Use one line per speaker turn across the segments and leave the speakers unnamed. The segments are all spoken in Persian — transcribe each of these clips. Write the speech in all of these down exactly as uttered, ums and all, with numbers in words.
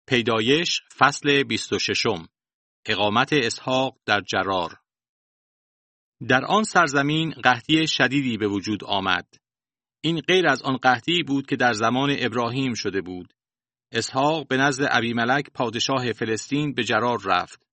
پیدایش فصل بیست و ششم. اقامت اسحاق در جرار. در آن سرزمین قحطی شدیدی به وجود آمد. این غیر از آن قحطی بود که در زمان ابراهیم شده بود. اسحاق به نزد ابیملک پادشاه فلسطین به جرار رفت.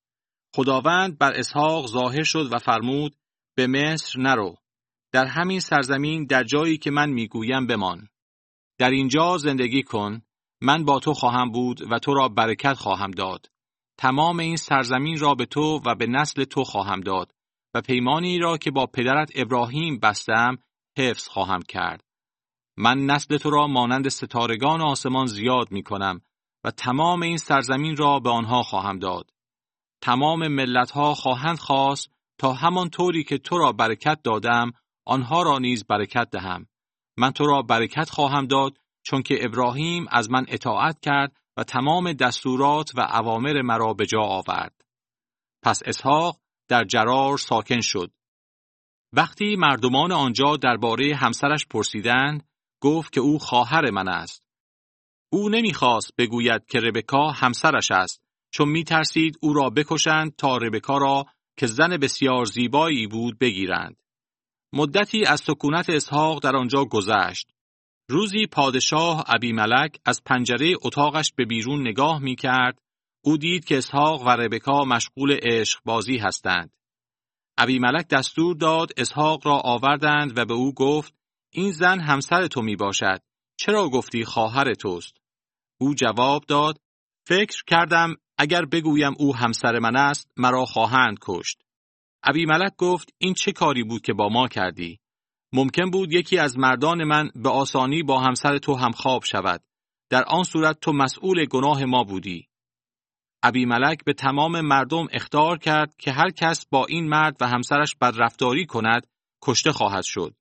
خداوند بر اسحاق ظاهر شد و فرمود: به مصر نرو. در همین سرزمین در جایی که من میگویم بمان. در اینجا زندگی کن. من با تو خواهم بود و تو را برکت خواهم داد. تمام این سرزمین را به تو و به نسل تو خواهم داد و پیمانی را که با پدرت ابراهیم بستم حفظ خواهم کرد. من نسل تو را مانند ستارگان آسمان زیاد می کنم و تمام این سرزمین را به آنها خواهم داد. تمام ملتها خواهند خواست تا همان طوری که تو را برکت دادم آنها را نیز برکت دهم. من تو را برکت خواهم داد چون که ابراهیم از من اطاعت کرد و تمام دستورات و اوامر مرا به جا آورد. پس اسحاق در جرار ساکن شد. وقتی مردمان آنجا درباره همسرش پرسیدند، گفت که او خواهر من است. او نمیخواست بگوید که ربکا همسرش است، چون میترسید او را بکشند تا ربکا را که زن بسیار زیبایی بود بگیرند. مدتی از سکونت اسحاق در آنجا گذشت. روزی پادشاه ابیملک از پنجره اتاقش به بیرون نگاه می کرد. او دید که اسحاق و ربکا مشغول عشق بازی هستند. ابیملک دستور داد اسحاق را آوردند و به او گفت: این زن همسر تو می باشد. چرا گفتی خواهر توست؟ او جواب داد: فکر کردم اگر بگویم او همسر من است مرا خواهند کشت. ابیملک گفت: این چه کاری بود که با ما کردی؟ ممکن بود یکی از مردان من به آسانی با همسر تو همخواب شود. در آن صورت تو مسئول گناه ما بودی. ابیملک به تمام مردم اخطار کرد که هر کس با این مرد و همسرش بدرفتاری کند کشته خواهد شد.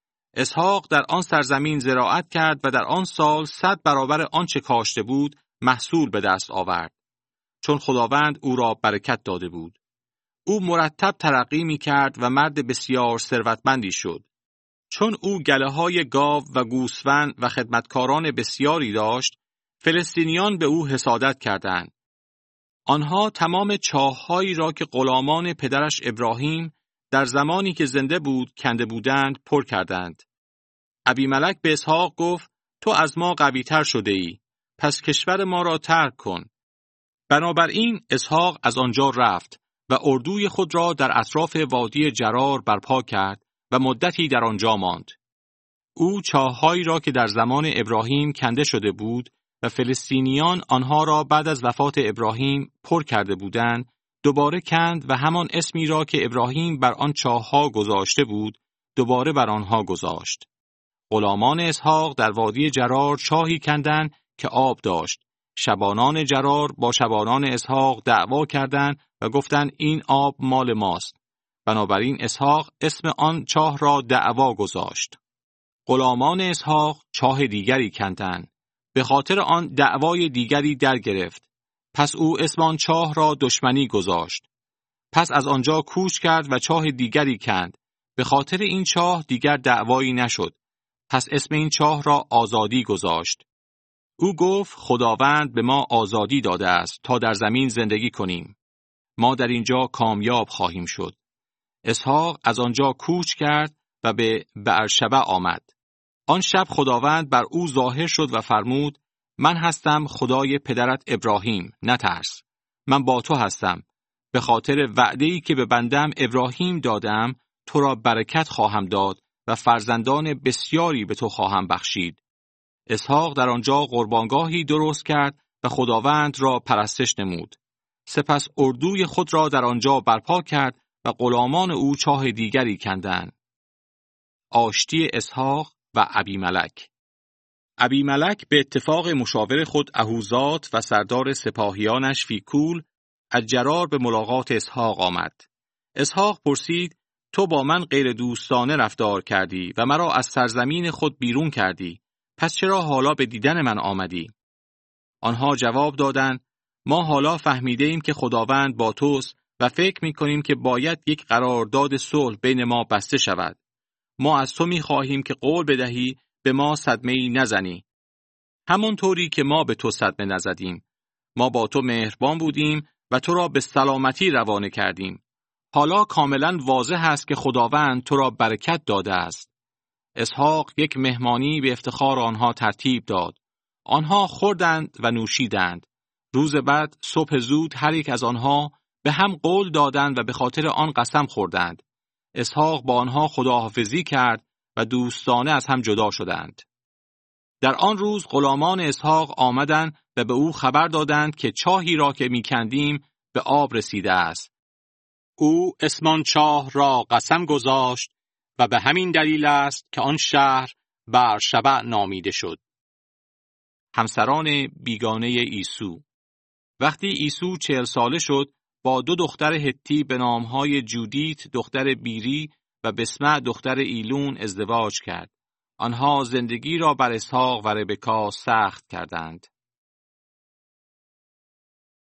اسحاق در آن سرزمین زراعت کرد و در آن سال صد برابر آنچه کاشته بود محصول به دست آورد، چون خداوند او را برکت داده بود. او مرتب ترقی می کرد و مرد بسیار ثروتمندی شد. چون او گله‌های گاو و گوسفند و خدمتکاران بسیاری داشت، فلسطینیان به او حسادت کردند. آنها تمام چاه‌هایی را که غلامان پدرش ابراهیم در زمانی که زنده بود کنده بودند پر کردند. ابیملک به اسحاق گفت: تو از ما قوی‌تر شده ای، پس کشور ما را ترک کن. بنابراین اسحاق از آنجا رفت و اردوی خود را در اطراف وادی جرار برپا کرد و مدتی در آنجا ماند. او چاه‌هایی را که در زمان ابراهیم کنده شده بود و فلسطینیان آنها را بعد از وفات ابراهیم پر کرده بودند، دوباره کند و همان اسمی را که ابراهیم بر آن چاه‌ها گذاشته بود، دوباره بر آنها گذاشت. غلامان اسحاق در وادی جرار چاهی کندند که آب داشت. شبانان جرار با شبانان اسحاق دعوا کردند و گفتند این آب مال ماست. بنابراین اسحاق اسم آن چاه را دعوا گذاشت. غلامان اسحاق چاه دیگری کندند. به خاطر آن دعوای دیگری در گرفت. پس او اسم آن چاه را دشمنی گذاشت. پس از آنجا کوچ کرد و چاه دیگری کند. به خاطر این چاه دیگر دعوایی نشد. پس اسم این چاه را آزادی گذاشت. او گفت: خداوند به ما آزادی داده است تا در زمین زندگی کنیم. ما در اینجا کامیاب خواهیم شد. اسحاق از آنجا کوچ کرد و به بئرشبه آمد. آن شب خداوند بر او ظاهر شد و فرمود: من هستم خدای پدرت ابراهیم، نترس. من با تو هستم. به خاطر وعده‌ای که به بندم ابراهیم دادم تو را برکت خواهم داد و فرزندان بسیاری به تو خواهم بخشید. اسحاق در آنجا قربانگاهی درست کرد و خداوند را پرستش نمود. سپس اردوی خود را در آنجا برپا کرد و غلامان او چاه دیگری کندند. آشتی اسحاق و ابیملک. ابیملک به اتفاق مشاور خود اهوزات و سردار سپاهیانش فیکول از جرار به ملاقات اسحاق آمد. اسحاق پرسید: تو با من غیر دوستانه رفتار کردی و مرا از سرزمین خود بیرون کردی. پس چرا حالا به دیدن من آمدی؟ آنها جواب دادند: ما حالا فهمیده ایم که خداوند با توست و فکر می کنیم که باید یک قرارداد صلح بین ما بسته شود. ما از تو می خواهیم که قول بدهی به ما صدمه‌ای نزنی. همانطوری که ما به تو صدمه نزدیم ما با تو مهربان بودیم و تو را به سلامتی روانه کردیم. حالا کاملا واضح است که خداوند تو را برکت داده است. اسحاق یک مهمانی به افتخار آنها ترتیب داد. آنها خوردند و نوشیدند. روز بعد صبح زود هر یک از آنها به هم قول دادند و به خاطر آن قسم خوردند. اسحاق با آنها خداحافظی کرد و دوستانه از هم جدا شدند. در آن روز غلامان اسحاق آمدند و به او خبر دادند که چاهی را که می‌کندیم به آب رسیده است. او اسمان چاه را قسم گذاشت و به همین دلیل است که آن شهر برشبع نامیده شد. همسران بیگانه عیسو. وقتی عیسو چهل ساله شد، با دو دختر هتی به نامهای جودیت دختر بیری و بسمع دختر ایلون ازدواج کرد. آنها زندگی را بر اسحاق و ربکا سخت کردند.